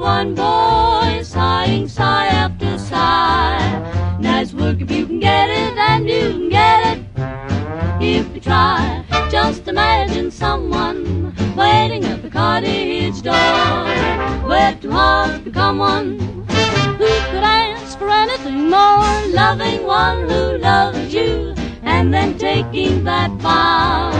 one boy sighing sigh after sigh. Nice work if you can get it, and you can get it if you try. Just imagine someone waiting at the cottage door, where two hearts become one. Who could ask for anything more? Loving one who loves you, and then taking that vow.